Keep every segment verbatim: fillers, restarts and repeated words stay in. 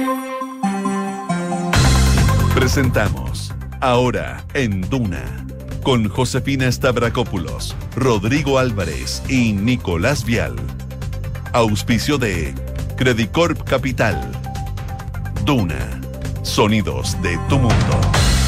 Presentamos Ahora en Duna con Josefina Stavrakopoulos, Rodrigo Álvarez y Nicolás Vial. Auspicio de Credicorp Capital. Duna. Sonidos de tu mundo.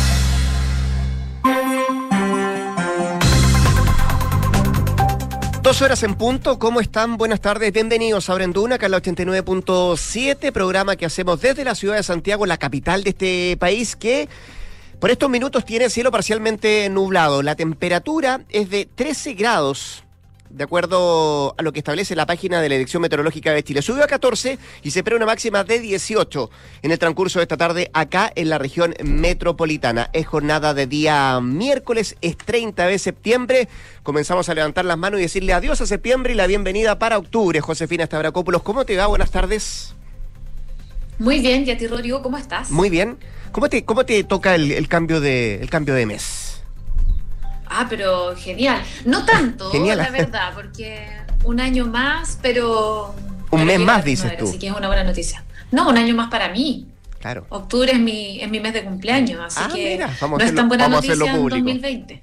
Dos horas en punto, ¿cómo están? Buenas tardes, bienvenidos a Ahora en Duna, acá en la ochenta y nueve punto siete, programa que hacemos desde la ciudad de Santiago, la capital de este país, que por estos minutos tiene cielo parcialmente nublado. La temperatura es de trece grados, de acuerdo a lo que establece la página de la Dirección Meteorológica de Chile. Subió a catorce y se espera una máxima de dieciocho en el transcurso de esta tarde acá en la región metropolitana. Es jornada de día miércoles, es treinta de septiembre. Comenzamos a levantar las manos y decirle adiós a septiembre y la bienvenida para octubre. Josefina Stavrakopoulos, ¿cómo te va? Buenas tardes. Muy bien, y a ti, Rodrigo, ¿cómo estás? Muy bien. ¿Cómo te, cómo te toca el, el, cambio de, el cambio de mes? Ah, pero genial. No tanto, Genial. La verdad, porque un año más, pero... Un pero mes más, dices primavera, tú. Así que es una buena noticia. No, un año más para mí. Claro. Octubre es mi, es mi mes de cumpleaños, así ah, que mira, vamos no a es tan buena vamos noticia a en público. dos mil veinte.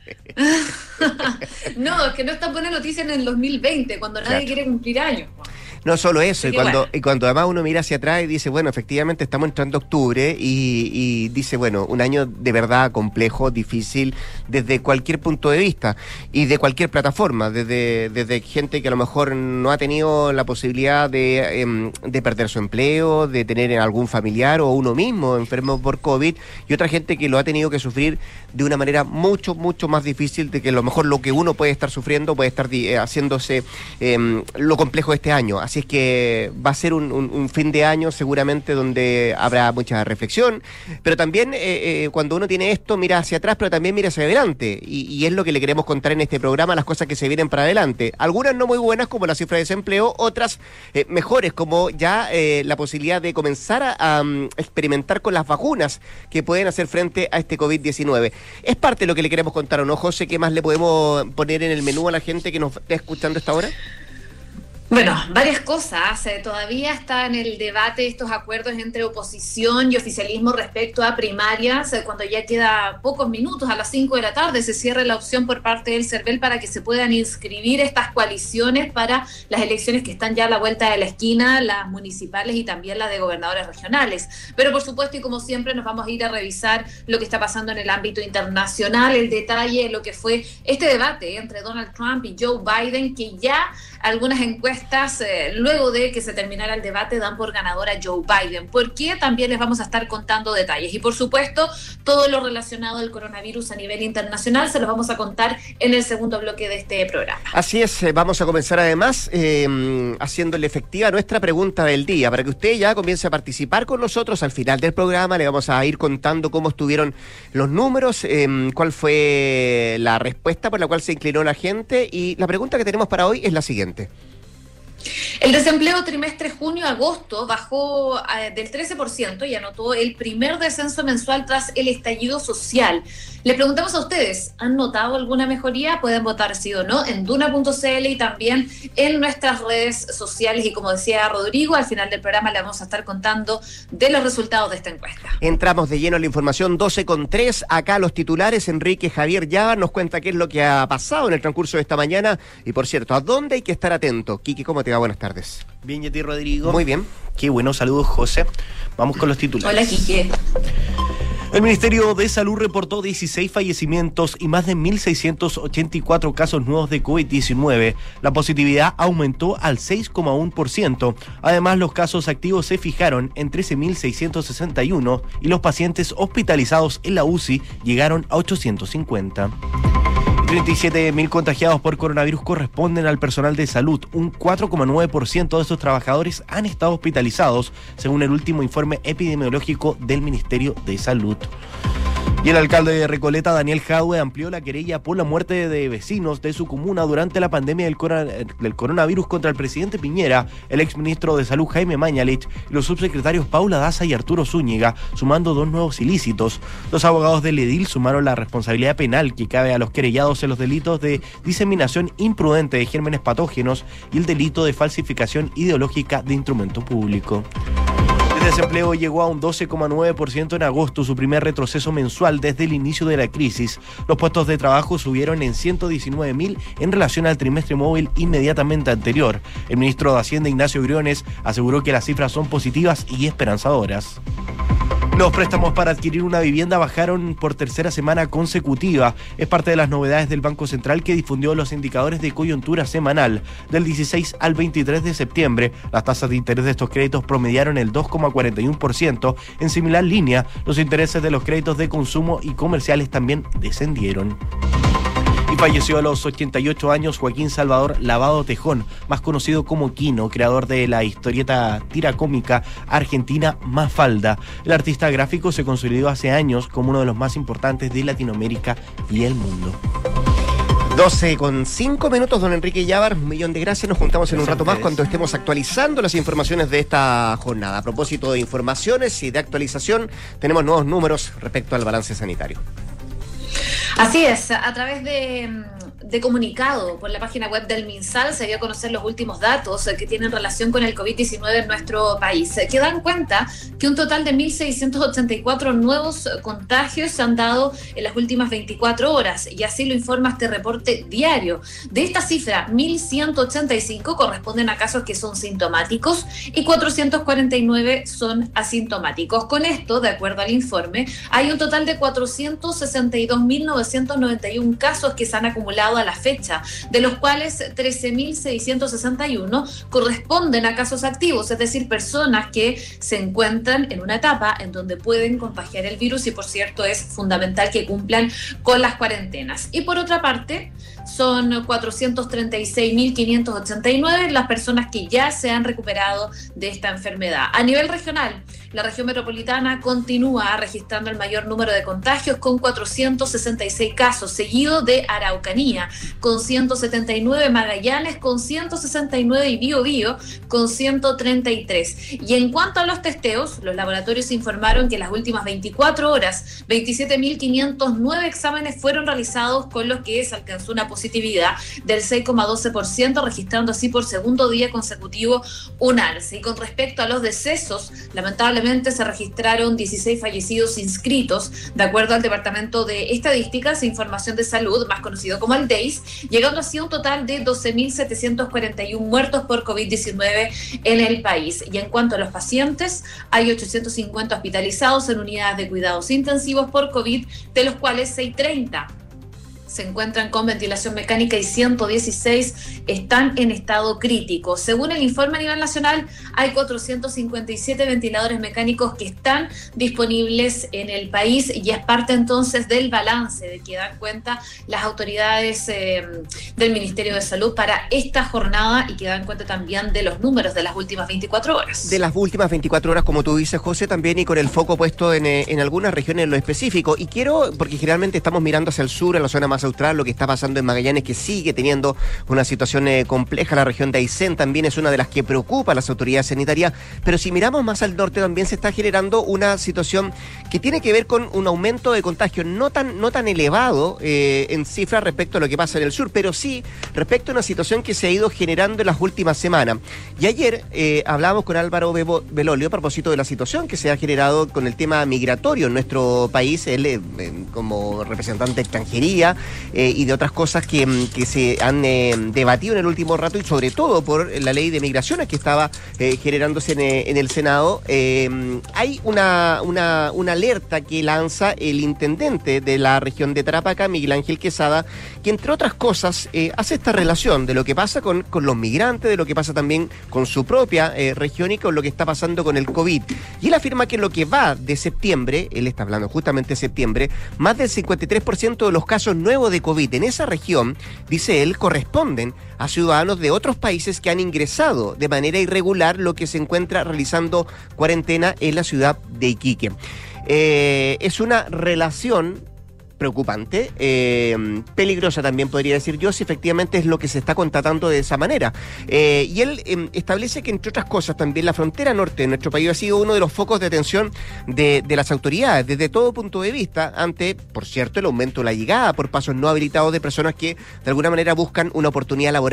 No, es que no es tan buena noticia en el dos mil veinte, cuando nadie Claro. quiere cumplir años. No solo eso, y Así que cuando, bueno. y cuando además uno mira hacia atrás y dice, bueno, efectivamente estamos entrando a octubre y, y dice, bueno, un año de verdad complejo, difícil, desde cualquier punto de vista y de cualquier plataforma, desde, desde gente que a lo mejor no ha tenido la posibilidad de, eh, de perder su empleo, de tener algún familiar o uno mismo enfermo por COVID, y otra gente que lo ha tenido que sufrir de una manera mucho, mucho más difícil de que a lo mejor lo que uno puede estar sufriendo puede estar eh, haciéndose eh, lo complejo de este año. Así es que va a ser un, un, un fin de año seguramente donde habrá mucha reflexión, pero también eh, eh, cuando uno tiene esto mira hacia atrás, pero también mira hacia adelante, y, y es lo que le queremos contar en este programa, las cosas que se vienen para adelante. Algunas no muy buenas como la cifra de desempleo, otras eh, mejores como ya eh, la posibilidad de comenzar a, a um, experimentar con las vacunas que pueden hacer frente a este COVID diecinueve. Es parte de lo que le queremos contar, ¿o no, José? ¿Qué más le podemos poner en el menú a la gente que nos está escuchando esta hora? Bueno, varias cosas. Eh, todavía está en el debate estos acuerdos entre oposición y oficialismo respecto a primarias. Eh, cuando ya queda pocos minutos, a las cinco de la tarde, se cierra la opción por parte del CERVEL para que se puedan inscribir estas coaliciones para las elecciones que están ya a la vuelta de la esquina, las municipales y también las de gobernadores regionales. Pero por supuesto, y como siempre, nos vamos a ir a revisar lo que está pasando en el ámbito internacional, el detalle de lo que fue este debate entre Donald Trump y Joe Biden, que ya algunas encuestas, eh, luego de que se terminara el debate, dan por ganadora a Joe Biden. ¿Por qué? También les vamos a estar contando detalles. Y por supuesto, todo lo relacionado al coronavirus a nivel internacional se los vamos a contar en el segundo bloque de este programa. Así es, eh, vamos a comenzar además eh, haciéndole efectiva nuestra pregunta del día, para que usted ya comience a participar con nosotros. Al final del programa le vamos a ir contando cómo estuvieron los números, eh, cuál fue la respuesta por la cual se inclinó la gente, y la pregunta que tenemos para hoy es la siguiente. El desempleo trimestre junio-agosto bajó eh, del trece por ciento y anotó el primer descenso mensual tras el estallido social. Le preguntamos a ustedes, ¿han notado alguna mejoría? Pueden votar sí o no en duna punto c l y también en nuestras redes sociales. Y como decía Rodrigo, al final del programa le vamos a estar contando de los resultados de esta encuesta. Entramos de lleno en la información, doce con tres. Acá los titulares, Enrique Javier Llava nos cuenta qué es lo que ha pasado en el transcurso de esta mañana. Y por cierto, ¿a dónde hay que estar atento? Quique, ¿cómo te va? Buenas tardes. Bien, y a ti, Rodrigo. Muy bien. Qué bueno, saludos, José. Vamos con los titulares. Hola, Quique. El Ministerio de Salud reportó dieciséis fallecimientos y más de mil seiscientos ochenta y cuatro casos nuevos de COVID diecinueve. La positividad aumentó al seis coma uno por ciento. Además, los casos activos se fijaron en trece mil seiscientos sesenta y uno y los pacientes hospitalizados en la U C I llegaron a ochocientos cincuenta. treinta y siete mil contagiados por coronavirus corresponden al personal de salud. Un cuatro coma nueve por ciento de estos trabajadores han estado hospitalizados, según el último informe epidemiológico del Ministerio de Salud. Y el alcalde de Recoleta, Daniel Jadue, amplió la querella por la muerte de vecinos de su comuna durante la pandemia del, cor- del coronavirus contra el presidente Piñera, el exministro de Salud Jaime Mañalich y los subsecretarios Paula Daza y Arturo Zúñiga, sumando dos nuevos ilícitos. Los abogados del edil sumaron la responsabilidad penal que cabe a los querellados en los delitos de diseminación imprudente de gérmenes patógenos y el delito de falsificación ideológica de instrumento público. El desempleo llegó a un doce coma nueve por ciento en agosto, su primer retroceso mensual desde el inicio de la crisis. Los puestos de trabajo subieron en ciento diecinueve mil en relación al trimestre móvil inmediatamente anterior. El ministro de Hacienda, Ignacio Briones, aseguró que las cifras son positivas y esperanzadoras. Los préstamos para adquirir una vivienda bajaron por tercera semana consecutiva. Es parte de las novedades del Banco Central, que difundió los indicadores de coyuntura semanal. Del dieciséis al veintitrés de septiembre, las tasas de interés de estos créditos promediaron el dos coma cuarenta y uno por ciento. En similar línea, los intereses de los créditos de consumo y comerciales también descendieron. Y falleció a los ochenta y ocho años Joaquín Salvador Lavado Tejón, más conocido como Quino, creador de la historieta tira cómica argentina Mafalda. El artista gráfico se consolidó hace años como uno de los más importantes de Latinoamérica y el mundo. doce con cinco minutos, don Enrique Llávar, un millón de gracias. Nos juntamos en un rato más cuando estemos actualizando las informaciones de esta jornada. A propósito de informaciones y de actualización, tenemos nuevos números respecto al balance sanitario. Así es, a través de, de comunicado por la página web del MinSal se dio a conocer los últimos datos que tienen relación con el COVID diecinueve en nuestro país, que dan cuenta que un total de mil seiscientos ochenta y cuatro nuevos contagios se han dado en las últimas veinticuatro horas, y así lo informa este reporte diario. De esta cifra, mil ciento ochenta y cinco corresponden a casos que son sintomáticos y cuatrocientos cuarenta y nueve son asintomáticos. Con esto, de acuerdo al informe, hay un total de cuatrocientos sesenta y dos mil novecientos noventa y uno casos que se han acumulado a la fecha, de los cuales trece mil seiscientos sesenta y uno corresponden a casos activos, es decir, personas que se encuentran en una etapa en donde pueden contagiar el virus, y por cierto es fundamental que cumplan con las cuarentenas. Y por otra parte, son cuatrocientos treinta y seis mil quinientos ochenta y nueve las personas que ya se han recuperado de esta enfermedad. A nivel regional, la región metropolitana continúa registrando el mayor número de contagios con cuatrocientos sesenta y seis casos, seguido de Araucanía con ciento setenta y nueve, Magallanes con ciento sesenta y nueve y Biobío con ciento treinta y tres. Y en cuanto a los testeos, los laboratorios informaron que en las últimas veinticuatro horas, veintisiete mil quinientos nueve exámenes fueron realizados, con los que se alcanzó una positividad del seis coma doce por ciento, registrando así por segundo día consecutivo un alza. Y con respecto a los decesos, lamentablemente se registraron dieciséis fallecidos inscritos, de acuerdo al Departamento de Estadísticas e Información de Salud, más conocido como el D E I S, llegando así a un total de doce mil setecientos cuarenta y uno muertos por COVID diecinueve en el país. Y en cuanto a los pacientes, hay ochocientos cincuenta hospitalizados en unidades de cuidados intensivos por COVID, de los cuales seiscientos treinta se encuentran con ventilación mecánica y ciento dieciséis están en estado crítico. Según el informe a nivel nacional, hay cuatrocientos cincuenta y siete ventiladores mecánicos que están disponibles en el país, y es parte entonces del balance de que dan cuenta las autoridades eh, del Ministerio de Salud para esta jornada, y que dan cuenta también de los números de las últimas veinticuatro horas. De las últimas veinticuatro horas, como tú dices, José, también, y con el foco puesto en, en algunas regiones en lo específico. Y quiero, porque generalmente estamos mirando hacia el sur, a la zona más austral, lo que está pasando en Magallanes, que sigue teniendo una situación eh, compleja. La región de Aysén también es una de las que preocupa a las autoridades sanitarias, pero si miramos más al norte también se está generando una situación que tiene que ver con un aumento de contagios no tan, no tan elevado eh, en cifras respecto a lo que pasa en el sur, pero sí respecto a una situación que se ha ido generando en las últimas semanas. Y ayer eh, hablábamos con Álvaro Bebo, Belolio a propósito de la situación que se ha generado con el tema migratorio en nuestro país, él eh, como representante de extranjería, Eh, y de otras cosas que, que se han eh, debatido en el último rato, y sobre todo por la ley de migraciones que estaba eh, generándose en, en el Senado. Eh, hay una, una, una alerta que lanza el intendente de la región de Tarapacá, Miguel Ángel Quesada, que entre otras cosas eh, hace esta relación de lo que pasa con, con los migrantes, de lo que pasa también con su propia eh, región y con lo que está pasando con el COVID. Y él afirma que lo que va de septiembre, él está hablando justamente de septiembre, más del cincuenta y tres por ciento de los casos nuevos de COVID en esa región, dice él, corresponden a ciudadanos de otros países que han ingresado de manera irregular, lo que se encuentra realizando cuarentena en la ciudad de Iquique. Eh, es una relación preocupante, eh, peligrosa también podría decir yo, si efectivamente es lo que se está constatando de esa manera. Eh, y él eh, establece que, entre otras cosas, también la frontera norte de nuestro país ha sido uno de los focos de atención de, de las autoridades, desde todo punto de vista, ante, por cierto, el aumento de la llegada por pasos no habilitados de personas que de alguna manera buscan una oportunidad laboral